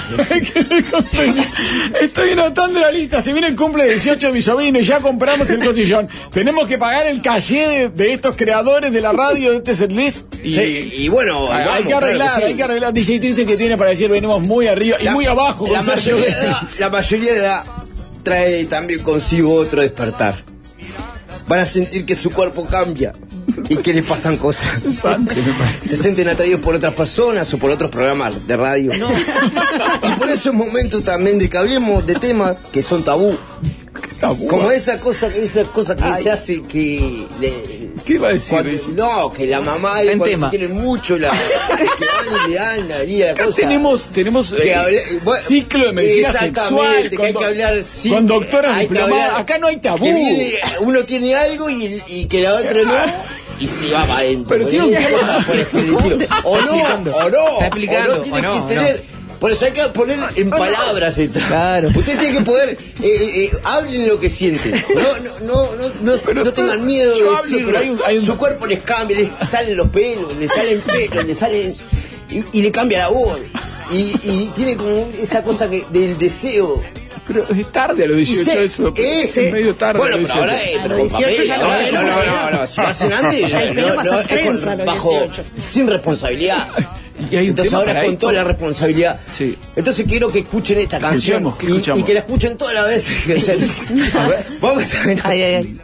[SPEAKER 1] Estoy anotando la lista. Se viene el cumple de dieciocho de mi sobrino y ya compramos el cotillón. Tenemos que pagar el caché de, de estos creadores de la radio, de este setlist. Y,
[SPEAKER 4] Sí, y bueno,
[SPEAKER 1] hay,
[SPEAKER 4] vamos,
[SPEAKER 1] hay que arreglar,
[SPEAKER 4] claro que sí.
[SPEAKER 1] hay que arreglar. D J Triste que tiene para decir venimos muy arriba y
[SPEAKER 4] La-
[SPEAKER 1] muy abajo.
[SPEAKER 4] La
[SPEAKER 1] con Sergio
[SPEAKER 4] mayoría, de
[SPEAKER 1] Denis.
[SPEAKER 4] edad, la mayoría de edad trae también consigo otro despertar. Van a sentir que su cuerpo cambia y que les pasan cosas. Se sienten atraídos por otras personas o por otros programas de radio. Y por eso es momento también de que hablemos de temas que son tabú.
[SPEAKER 1] Tabú.
[SPEAKER 4] Como esa cosa, esa cosa que
[SPEAKER 1] Ay.
[SPEAKER 4] se hace que... le-
[SPEAKER 1] ¿Qué iba a decir?
[SPEAKER 4] cuando- no, que la mamá y
[SPEAKER 2] En
[SPEAKER 4] cuando
[SPEAKER 2] tema.
[SPEAKER 4] se quieren mucho, la, que van y le dan la herida, la
[SPEAKER 1] Acá
[SPEAKER 4] cosa.
[SPEAKER 1] tenemos, tenemos
[SPEAKER 4] Que
[SPEAKER 1] eh,
[SPEAKER 4] habla- bueno,
[SPEAKER 1] ciclo de medicina
[SPEAKER 4] exactamente,
[SPEAKER 1] sexual.
[SPEAKER 4] que
[SPEAKER 1] con
[SPEAKER 4] hay que
[SPEAKER 1] do-
[SPEAKER 4] hablar, sí,
[SPEAKER 1] con doctoras
[SPEAKER 4] hay que
[SPEAKER 1] diplomadas.
[SPEAKER 4] hablar-
[SPEAKER 1] Acá no hay tabú.
[SPEAKER 4] que viene- uno tiene algo y, y que la otra no. Y se va para adentro.
[SPEAKER 1] Pero tiene un tema.
[SPEAKER 4] Por ejemplo, o no, o no.
[SPEAKER 2] Está explicando,
[SPEAKER 4] o no, tiene
[SPEAKER 2] o no,
[SPEAKER 4] que
[SPEAKER 2] o
[SPEAKER 4] tener. Por eso hay que poner en palabras esto.
[SPEAKER 2] Claro.
[SPEAKER 4] Usted tiene que poder, eh, eh, hablen lo que sienten. No, no, no, no, no,
[SPEAKER 1] Pero,
[SPEAKER 4] no tengan miedo
[SPEAKER 1] yo
[SPEAKER 4] de
[SPEAKER 1] hablo,
[SPEAKER 4] decirlo.
[SPEAKER 1] pero hay un- hay un-
[SPEAKER 4] Su cuerpo les cambia, les salen los pelos, les salen pelos, les salen. Y, y le cambia la voz. Y, y tiene como esa cosa que, del deseo.
[SPEAKER 1] Pero es tarde a los dieciocho
[SPEAKER 4] Y se-
[SPEAKER 1] eso.
[SPEAKER 4] eh,
[SPEAKER 1] Es
[SPEAKER 4] sí.
[SPEAKER 1] medio tarde.
[SPEAKER 4] Bueno,
[SPEAKER 1] a los
[SPEAKER 4] pero ahora,
[SPEAKER 1] dieciocho.
[SPEAKER 4] eh, pero
[SPEAKER 3] A los
[SPEAKER 4] con
[SPEAKER 3] dieciocho
[SPEAKER 4] papel,
[SPEAKER 3] ya no,
[SPEAKER 4] ahora,
[SPEAKER 3] no,
[SPEAKER 4] no, no,
[SPEAKER 3] no,
[SPEAKER 4] no, no, si lo hacen antes,
[SPEAKER 3] Ay, pero
[SPEAKER 4] no,
[SPEAKER 3] pasa
[SPEAKER 4] no, es
[SPEAKER 3] prensa
[SPEAKER 4] con-
[SPEAKER 3] a los
[SPEAKER 4] bajo,
[SPEAKER 3] dieciocho.
[SPEAKER 4] sin responsabilidad.
[SPEAKER 1] Y hay un
[SPEAKER 4] Entonces
[SPEAKER 1] tema
[SPEAKER 4] ahora
[SPEAKER 1] para
[SPEAKER 4] con
[SPEAKER 1] esto.
[SPEAKER 4] toda la responsabilidad.
[SPEAKER 1] Sí.
[SPEAKER 4] Entonces quiero que escuchen esta canción
[SPEAKER 1] Escuchemos, ¿qué
[SPEAKER 4] y-
[SPEAKER 1] escuchamos?
[SPEAKER 4] y, que la escuchen todas las veces. A ver, vamos a ver.
[SPEAKER 3] Ay, ay, ay.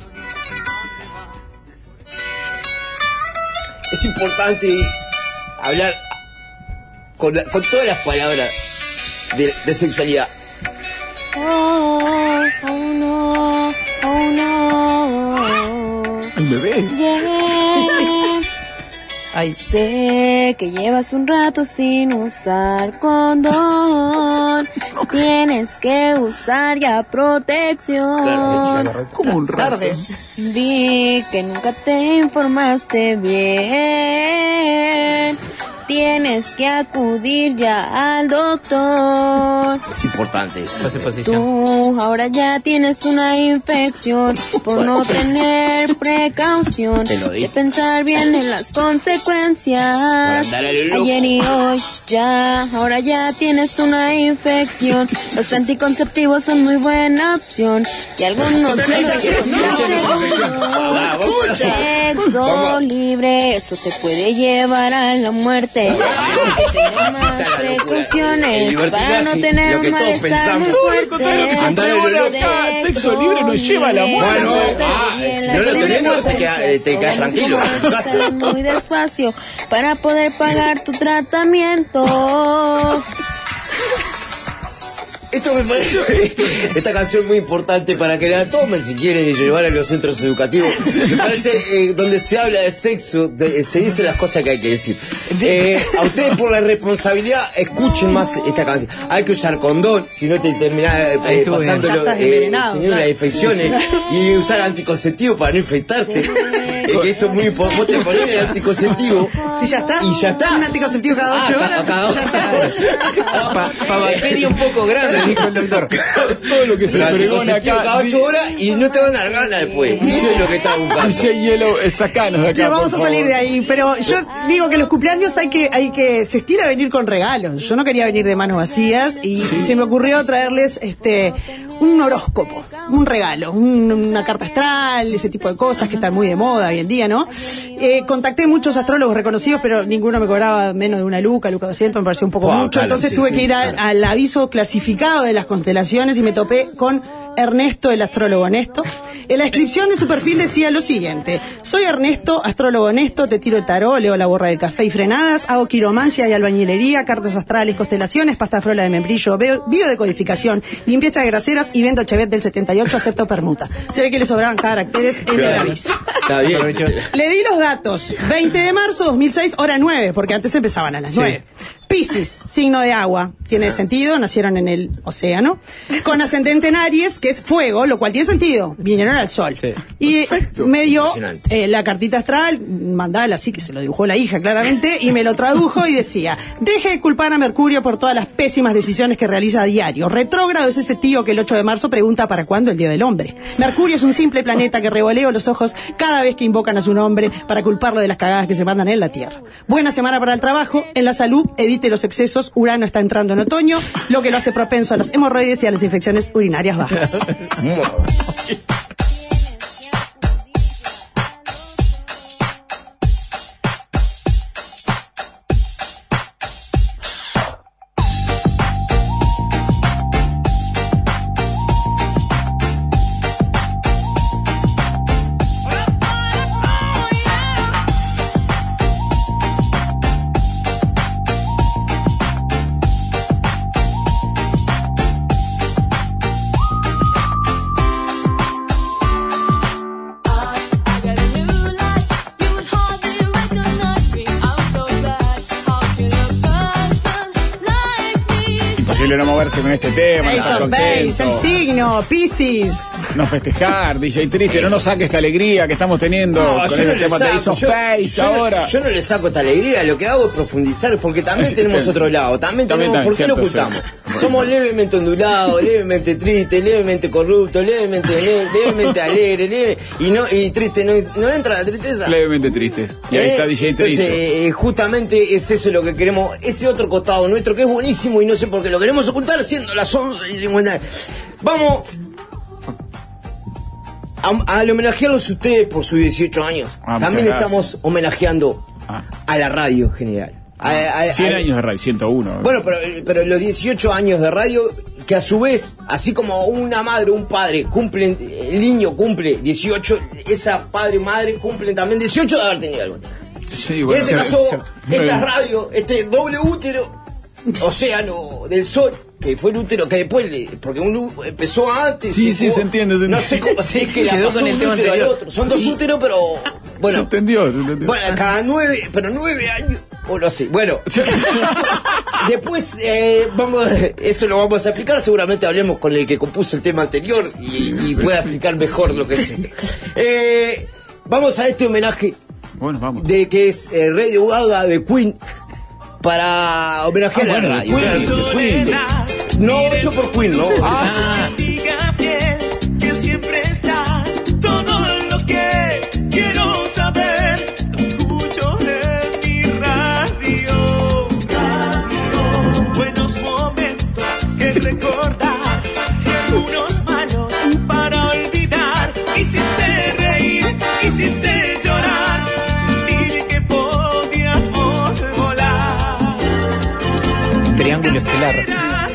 [SPEAKER 4] Es importante hablar con, la- con todas las palabras de, de sexualidad.
[SPEAKER 6] Oh, oh no, oh no.
[SPEAKER 1] El bebé.
[SPEAKER 6] Yeah.
[SPEAKER 3] Ay.
[SPEAKER 6] Sé que llevas un rato sin usar condón. Tienes que usar ya protección.
[SPEAKER 1] Como un rato.
[SPEAKER 3] Tarde.
[SPEAKER 6] Di que nunca te informaste bien.
[SPEAKER 12] tienes que acudir ya al doctor.
[SPEAKER 4] Es importante eso.
[SPEAKER 12] Tú ahora ya tienes una infección por no tener precaución de pensar bien en las consecuencias. Ayer y hoy ya, ahora ya tienes una infección. Los anticonceptivos son muy buena opción y algunos sexo libre, eso te puede llevar a la muerte. Tener más precauciones para no tener un malestar muy fuerte.
[SPEAKER 1] Sexo libre nos lleva a la muerte.
[SPEAKER 4] Bueno, ah, si no lo tenemos, te quedas te quedas tranquilo.
[SPEAKER 12] Muy despacio para poder pagar tu tratamiento.
[SPEAKER 4] Esto me parece, esta canción es muy importante para que la tomen si quieren llevar a los centros educativos. Me parece eh, donde se habla de sexo, de, se dicen las cosas que hay que decir. Eh, a ustedes por la responsabilidad escuchen más esta canción. Hay que usar condón, si no te terminás eh, pasándolo, eh, teniendo las infecciones, y usar anticonceptivo para no infectarte. Eh, que eso es muy importante. Vos te ponés el anticonceptivo
[SPEAKER 3] y ya está.
[SPEAKER 4] Y ya está.
[SPEAKER 3] Un anticonceptivo cada ocho
[SPEAKER 4] ah,
[SPEAKER 3] horas.
[SPEAKER 4] Cada ocho
[SPEAKER 2] Para pa bacteria un poco grande, dijo el doctor.
[SPEAKER 1] Todo lo que se pregona acá.
[SPEAKER 4] Cada ocho horas y no te van a dar ganas después. Eso es lo que está buscando.
[SPEAKER 1] D J Yellow, sacanos de acá.
[SPEAKER 3] Sí, vamos a salir de ahí. Pero yo digo que los cumpleaños hay que, hay que, se estira a venir con regalos. Yo no quería venir de manos vacías y sí. se me ocurrió traerles este un horóscopo, un regalo, un, una carta astral, ese tipo de cosas que están muy de moda hoy en día, ¿no? Eh, contacté muchos astrólogos reconocidos, pero ninguno me cobraba menos de una luca, luca doscientos, me pareció un poco wow, mucho. Claro, entonces sí, tuve sí, que ir a, claro. al aviso clasificado de las constelaciones y me topé con Ernesto, el astrólogo honesto. En la descripción de su perfil decía lo siguiente: soy Ernesto, astrólogo honesto, te tiro el tarot, leo la borra del café y frenadas, hago quiromancia y albañilería, cartas astrales, constelaciones, pasta frola de membrillo, biodecodificación, limpieza de graseras y vendo chevet del setenta y ocho, acepto permuta. Se ve que le sobraban caracteres en el aviso.
[SPEAKER 4] Está bien.
[SPEAKER 3] Le di los datos. veinte de marzo dos mil seis, hora nueve, porque antes empezaban a las nueve. Sí. Piscis, signo de agua, tiene sentido, nacieron en el océano, con ascendente en Aries, que es fuego, lo cual tiene sentido, vinieron al sol. Sí. Y perfecto. Me dio eh, la cartita astral, mandala así, que se lo dibujó la hija claramente, y me lo tradujo y decía: deje de culpar a Mercurio por todas las pésimas decisiones que realiza a diario. Retrógrado es ese tío que el ocho de marzo pregunta para cuándo el Día del Hombre. Mercurio es un simple planeta que revoleo los ojos cada vez que invocan a su nombre para culparlo de las cagadas que se mandan en la Tierra. Buena semana para el trabajo, en la salud, evite los excesos, Urano está entrando en otoño, lo que lo hace propenso a las hemorroides y a las infecciones urinarias bajas.
[SPEAKER 1] No moverse con este tema,
[SPEAKER 3] Ace of Base, el signo, Piscis.
[SPEAKER 1] No festejar, D J Triste, no nos saque esta alegría que estamos teniendo no, con este no tema de Ace of Base ahora.
[SPEAKER 4] No, yo no le saco esta alegría, lo que hago es profundizar, porque también sí, tenemos sí, otro lado, también, también tenemos, ¿por qué lo ocultamos? Sí. Somos levemente ondulados, levemente tristes, levemente corruptos, levemente, le, levemente alegres, leve, y no y triste, no, no entra la tristeza.
[SPEAKER 1] Levemente tristes. Y ahí eh, está D J
[SPEAKER 4] entonces,
[SPEAKER 1] Triste.
[SPEAKER 4] Eh, justamente es eso lo que queremos, ese otro costado nuestro que es buenísimo y no sé por qué lo queremos ocultar siendo las once y cincuenta. Vamos a, a homenajearlos a ustedes por sus dieciocho años. Ah, también estamos homenajeando ah. a la radio en general.
[SPEAKER 1] Ah, a, a, cien a, años de radio, ciento uno.
[SPEAKER 4] Bueno, pero, pero los dieciocho años de radio, que a su vez, así como una madre o un padre cumplen, el niño cumple dieciocho, esa padre o madre cumplen también dieciocho de haber tenido algo. Sí, bueno, en este caso, cierto. Esta radio, este doble útero, océano del sol, que fue el útero que después le, porque uno empezó antes.
[SPEAKER 1] Sí, sí, se entiende, se entiende.
[SPEAKER 4] No sé cómo, si es que la pasó con el tema útero al otro. Son dos sí. úteros, pero bueno.
[SPEAKER 1] Se entendió, se entendió.
[SPEAKER 4] Bueno, cada nueve, pero nueve años, o no sé. Bueno, después eh, vamos, eso lo vamos a explicar. Seguramente hablemos con el que compuso el tema anterior y, y pueda explicar mejor lo que es. Eh, vamos a este homenaje.
[SPEAKER 1] Bueno, vamos.
[SPEAKER 4] De que es eh, Radio Gaga de Queen. para homenajear
[SPEAKER 1] Ah,
[SPEAKER 4] a la
[SPEAKER 1] bueno,
[SPEAKER 4] radio.
[SPEAKER 1] Queen,
[SPEAKER 4] Claro, Queen. No, hecho por Queen, ¿no?
[SPEAKER 1] Ah.
[SPEAKER 9] Diga fiel que siempre está todo lo que quiero saber. Lo escucho en mi radio. Radio. Buenos momentos que recordar y algunos malos para olvidar. Hiciste reír, hiciste llorar. Sentí que podíamos volar.
[SPEAKER 2] Triángulo estelar.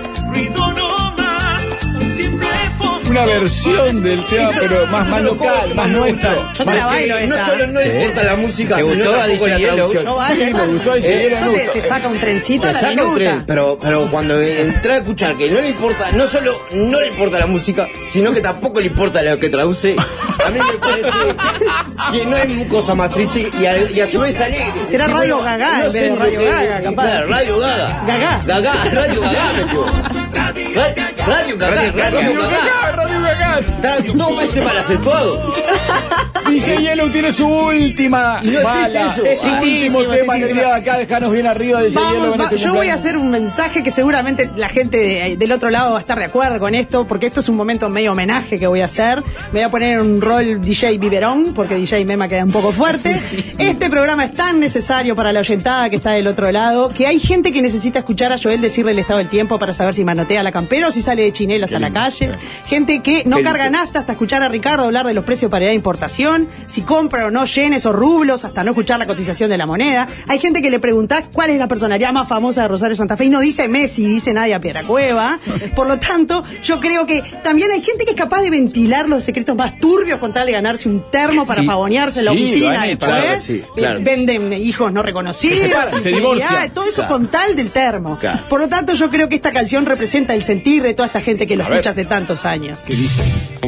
[SPEAKER 1] Una versión del tema, pero más, más local, más nuestro.
[SPEAKER 3] Yo te la bailo
[SPEAKER 4] No
[SPEAKER 3] esta.
[SPEAKER 4] solo no le
[SPEAKER 2] Sí.
[SPEAKER 4] importa la música,
[SPEAKER 2] ¿Te
[SPEAKER 4] sino
[SPEAKER 2] gustó a
[SPEAKER 4] tampoco
[SPEAKER 2] D J
[SPEAKER 4] la
[SPEAKER 2] Yellow?
[SPEAKER 4] traducción.
[SPEAKER 3] No vale.
[SPEAKER 1] Sí, me gustó a D J
[SPEAKER 4] Eh,
[SPEAKER 1] Yellow,
[SPEAKER 3] No
[SPEAKER 1] me
[SPEAKER 3] te,
[SPEAKER 1] gustó.
[SPEAKER 3] te saca un trencito
[SPEAKER 4] Te
[SPEAKER 3] a la
[SPEAKER 4] saca un
[SPEAKER 3] minuta.
[SPEAKER 4] tren, pero, pero cuando entra a escuchar que no le importa, no solo no le importa la música, sino que tampoco le importa lo que traduce, a mí me parece que no hay cosa más triste y a, y a su vez alegre.
[SPEAKER 3] Será
[SPEAKER 4] Sí,
[SPEAKER 3] Radio
[SPEAKER 4] bueno,
[SPEAKER 3] Gaga
[SPEAKER 4] no
[SPEAKER 3] en vez
[SPEAKER 4] sé
[SPEAKER 3] de
[SPEAKER 4] lo
[SPEAKER 3] Radio
[SPEAKER 4] que-
[SPEAKER 3] Gaga, capaz.
[SPEAKER 4] Claro, Radio Gaga.
[SPEAKER 3] Gaga.
[SPEAKER 4] Gaga, Radio Gaga, metió. Ra- Radio Gaga, Radio Gaga.
[SPEAKER 1] Radio Gaga.
[SPEAKER 4] Está dos veces mal acentuado.
[SPEAKER 1] D J Yellow tiene su última
[SPEAKER 4] Y no es
[SPEAKER 1] bala,
[SPEAKER 4] triste
[SPEAKER 1] su
[SPEAKER 4] eso.
[SPEAKER 1] último
[SPEAKER 3] Tristísimo,
[SPEAKER 1] tema en el
[SPEAKER 3] tristísimo.
[SPEAKER 1] día de acá, dejanos bien arriba de D J Yellow
[SPEAKER 3] Vamos,
[SPEAKER 1] en
[SPEAKER 3] va-
[SPEAKER 1] este
[SPEAKER 3] yo voy a
[SPEAKER 1] cumpleaños.
[SPEAKER 3] hacer un mensaje que seguramente la gente de- del otro lado va a estar de acuerdo con esto, porque esto es un momento medio homenaje que voy a hacer. Me voy a poner un rol D J biberón, porque D J Mema queda un poco fuerte. Este programa es tan necesario para la oyentada que está del otro lado, que hay gente que necesita escuchar a Joel decirle el estado del tiempo para saber si manotea la campera o si sale de chinelas a la calle. Gente que no
[SPEAKER 4] Qué
[SPEAKER 3] carga
[SPEAKER 4] lindo.
[SPEAKER 3] nafta hasta escuchar a Ricardo hablar de los precios para de importación, si compra o no yenes o rublos hasta no escuchar la cotización de la moneda. Hay gente que le preguntás cuál es la personalidad más famosa de Rosario Santa Fe y no dice Messi, dice Nadia Pieracueva. Por lo tanto, yo creo que también hay gente que es capaz de ventilar los secretos más turbios con tal de ganarse un termo para
[SPEAKER 1] Sí,
[SPEAKER 3] pavonearse en la
[SPEAKER 1] sí, lo
[SPEAKER 3] oficina
[SPEAKER 1] han hecho,
[SPEAKER 3] después.
[SPEAKER 4] claro, sí, claro.
[SPEAKER 3] Eh, Venden hijos no reconocidos,
[SPEAKER 1] Se separan, se
[SPEAKER 3] infidelidad,
[SPEAKER 1] divorcian.
[SPEAKER 3] todo eso
[SPEAKER 4] Claro.
[SPEAKER 3] con tal del termo.
[SPEAKER 4] Claro.
[SPEAKER 3] Por lo tanto, yo creo que esta canción representa el sentir de toda esta gente que lo
[SPEAKER 1] A ver.
[SPEAKER 3] escucha hace tantos años.
[SPEAKER 1] ¿Qué dice?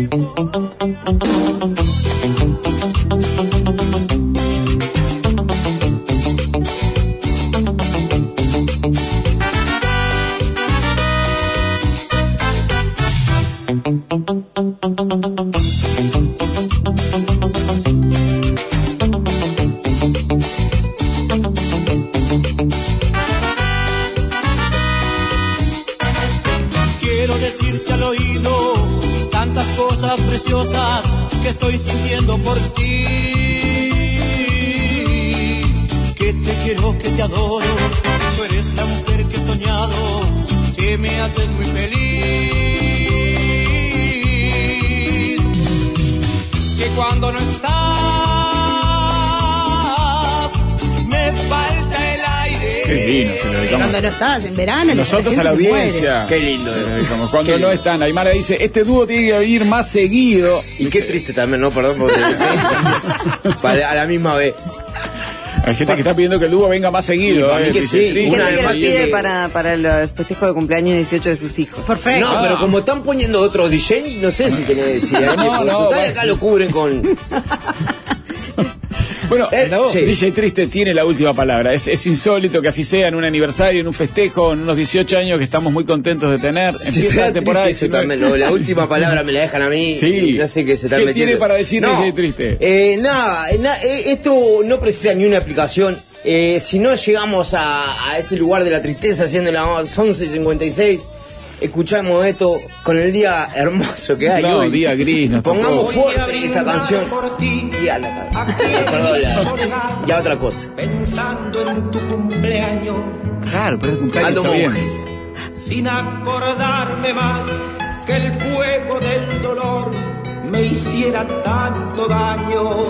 [SPEAKER 9] Quiero decirte al oído tantas cosas preciosas que estoy sintiendo por ti. Que te quiero, que te adoro. Tú eres la mujer que he soñado, que me haces muy feliz. Que cuando no estás, me falta el aire.
[SPEAKER 1] Qué lindo, se lo dedicamos.
[SPEAKER 3] Cuando no estás en verano,
[SPEAKER 1] Nosotros a la
[SPEAKER 3] gente se muere.
[SPEAKER 1] audiencia.
[SPEAKER 4] Qué lindo.
[SPEAKER 1] Se lo dedicamos. Cuando
[SPEAKER 4] Qué
[SPEAKER 1] no
[SPEAKER 4] lindo.
[SPEAKER 1] están, Aymara dice, este dúo tiene que ir más seguido.
[SPEAKER 4] Y qué triste también, ¿no? Perdón, porque Para- a la misma vez.
[SPEAKER 1] Hay gente que está pidiendo que el dúo venga más seguido.
[SPEAKER 4] Y para
[SPEAKER 1] eh,
[SPEAKER 4] mí que
[SPEAKER 1] dice,
[SPEAKER 4] sí.
[SPEAKER 1] triste.
[SPEAKER 5] Hay
[SPEAKER 4] Una
[SPEAKER 5] gente que
[SPEAKER 4] vez
[SPEAKER 5] lo
[SPEAKER 4] más
[SPEAKER 5] pide
[SPEAKER 4] que-
[SPEAKER 5] para, para el festejo de cumpleaños dieciocho de sus hijos.
[SPEAKER 3] Perfecto.
[SPEAKER 4] No, pero como están poniendo otro D J, no sé si tenés si hay
[SPEAKER 1] No,
[SPEAKER 4] tiempo.
[SPEAKER 1] no,
[SPEAKER 4] Total,
[SPEAKER 1] bueno.
[SPEAKER 4] acá lo cubren con.
[SPEAKER 1] Bueno,
[SPEAKER 4] Eh,
[SPEAKER 1] la voz,
[SPEAKER 4] sí.
[SPEAKER 1] D J Triste tiene la última palabra. Es, es insólito que así sea en un aniversario, en un festejo, en unos dieciocho años que estamos muy contentos de tener.
[SPEAKER 4] Si
[SPEAKER 1] Empieza
[SPEAKER 4] sea
[SPEAKER 1] la temporada
[SPEAKER 4] triste, eso
[SPEAKER 1] diecinueve.
[SPEAKER 4] también, lo- la última palabra me la dejan a mí.
[SPEAKER 1] Sí.
[SPEAKER 4] No sé qué se están
[SPEAKER 1] ¿Qué
[SPEAKER 4] metiendo.
[SPEAKER 1] tiene para decir
[SPEAKER 4] no,
[SPEAKER 1] D J Triste?
[SPEAKER 4] Eh, nada, eh, na- eh, esto no precisa ni una aplicación. Eh, si no llegamos a, a ese lugar de la tristeza, siendo las once cincuenta y seis, escuchamos esto con el día hermoso que hay
[SPEAKER 1] No,
[SPEAKER 4] hoy.
[SPEAKER 1] día gris, nos
[SPEAKER 4] Pongamos
[SPEAKER 1] tocó.
[SPEAKER 4] fuerte esta canción. Y a la cara. Perdón, la- ya otra cosa.
[SPEAKER 9] Pensando en tu cumpleaños,
[SPEAKER 1] Claro, pero es cumpleaños
[SPEAKER 4] Aldo
[SPEAKER 1] está bien.
[SPEAKER 4] Monjes.
[SPEAKER 9] sin acordarme más que el fuego del dolor me hiciera tanto daño.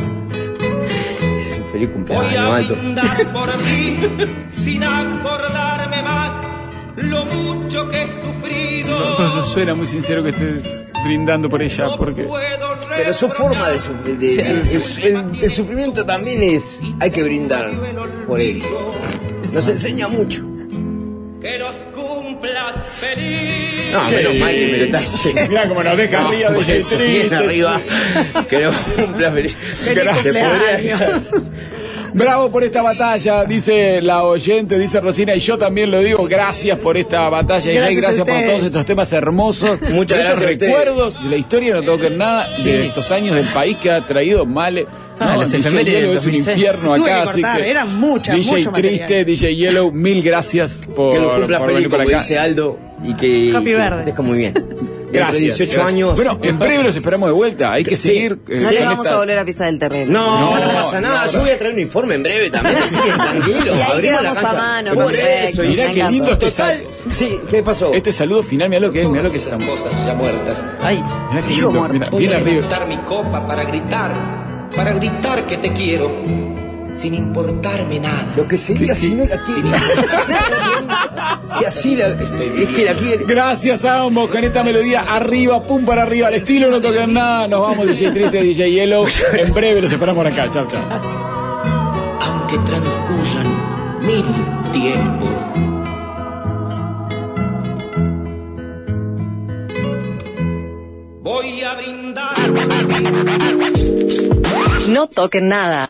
[SPEAKER 4] Es un feliz
[SPEAKER 9] Voy
[SPEAKER 4] cumpleaños,
[SPEAKER 9] a
[SPEAKER 4] Aldo.
[SPEAKER 9] brindar por ti, sin acordarme más lo mucho que he sufrido.
[SPEAKER 1] Pero no suena muy sincero que estés brindando por ella, porque...
[SPEAKER 4] Pero su forma de, su- de- de- es- el, el sufrimiento también es, hay que brindar por él. Nos enseña mucho.
[SPEAKER 9] Que los cumplas feliz.
[SPEAKER 4] No, menos mal que me lo estás diciendo.
[SPEAKER 1] Mirá cómo nos deja
[SPEAKER 4] No,
[SPEAKER 1] arriba de
[SPEAKER 4] por eso, bien
[SPEAKER 1] Triste,
[SPEAKER 4] arriba.
[SPEAKER 1] sí.
[SPEAKER 4] Que lo cumpla feliz.
[SPEAKER 3] Feliz
[SPEAKER 4] Se podría-
[SPEAKER 3] cumpleaños.
[SPEAKER 1] Bravo por esta batalla, dice la oyente, dice Rosina, y yo también lo digo, gracias por esta batalla,
[SPEAKER 3] Gracias
[SPEAKER 1] y gracias por
[SPEAKER 3] ustedes.
[SPEAKER 1] todos estos temas hermosos.
[SPEAKER 4] Muchas
[SPEAKER 1] por estos
[SPEAKER 4] gracias a
[SPEAKER 1] recuerdos de la historia, no toquen nada de estos años del país que ha traído Male.
[SPEAKER 2] Ah,
[SPEAKER 1] No,
[SPEAKER 2] las
[SPEAKER 1] D J
[SPEAKER 2] efemérides
[SPEAKER 1] Yellow
[SPEAKER 2] del
[SPEAKER 1] es un
[SPEAKER 2] dos mil seis.
[SPEAKER 1] infierno
[SPEAKER 3] Tuve
[SPEAKER 1] acá,
[SPEAKER 3] que
[SPEAKER 1] así
[SPEAKER 3] cortar,
[SPEAKER 1] que
[SPEAKER 3] eran muchas,
[SPEAKER 1] D J
[SPEAKER 3] mucho
[SPEAKER 1] Triste,
[SPEAKER 3] material.
[SPEAKER 1] D J Yellow, mil gracias por,
[SPEAKER 4] Que lo cumpla
[SPEAKER 1] por
[SPEAKER 4] feliz,
[SPEAKER 1] venir por
[SPEAKER 4] como
[SPEAKER 1] acá.
[SPEAKER 4] dice Aldo, y que,
[SPEAKER 3] Happy
[SPEAKER 4] que
[SPEAKER 3] birthday.
[SPEAKER 4] deja muy bien. Dentro de
[SPEAKER 1] Gracias,
[SPEAKER 4] dieciocho
[SPEAKER 1] gracias.
[SPEAKER 4] años.
[SPEAKER 1] Bueno, en breve los esperamos de vuelta. Hay que
[SPEAKER 4] Sí.
[SPEAKER 1] seguir. eh,
[SPEAKER 5] No
[SPEAKER 1] con
[SPEAKER 5] le vamos
[SPEAKER 1] esta-
[SPEAKER 5] a volver a pisar el terreno.
[SPEAKER 4] No, no,
[SPEAKER 1] No,
[SPEAKER 4] pasa nada.
[SPEAKER 1] no,
[SPEAKER 4] Yo voy a traer un informe en breve también. Así que tranquilo.
[SPEAKER 5] Y ahí
[SPEAKER 4] abrimos
[SPEAKER 5] quedamos
[SPEAKER 4] la cancha.
[SPEAKER 5] a mano,
[SPEAKER 4] Por
[SPEAKER 5] perfecto,
[SPEAKER 4] eso.
[SPEAKER 5] me
[SPEAKER 1] Mirá qué
[SPEAKER 5] encanta.
[SPEAKER 1] lindo este
[SPEAKER 4] Total.
[SPEAKER 1] sal-
[SPEAKER 4] Sí, ¿qué pasó?
[SPEAKER 1] Este saludo final, mirá lo que es, mirá lo que es.
[SPEAKER 11] Todas esas cosas ya muertas.
[SPEAKER 2] Ay,
[SPEAKER 1] Mirá qué
[SPEAKER 5] Digo
[SPEAKER 1] lindo,
[SPEAKER 5] muerto.
[SPEAKER 1] mirá,
[SPEAKER 11] Voy
[SPEAKER 1] bien
[SPEAKER 11] a
[SPEAKER 1] arriba.
[SPEAKER 11] levantar mi copa para gritar, para gritar que te quiero, sin importarme nada.
[SPEAKER 4] Lo que sería si no la quiere. Si así la. Es que la quiere.
[SPEAKER 1] Gracias a ambos con esta melodía arriba, pum para arriba, al estilo no toquen nada. Nos vamos, D J Triste, D J Yellow. En breve los esperamos por acá. Chao, chao.
[SPEAKER 11] Aunque transcurran mil tiempos, voy a brindar.
[SPEAKER 5] No toquen nada.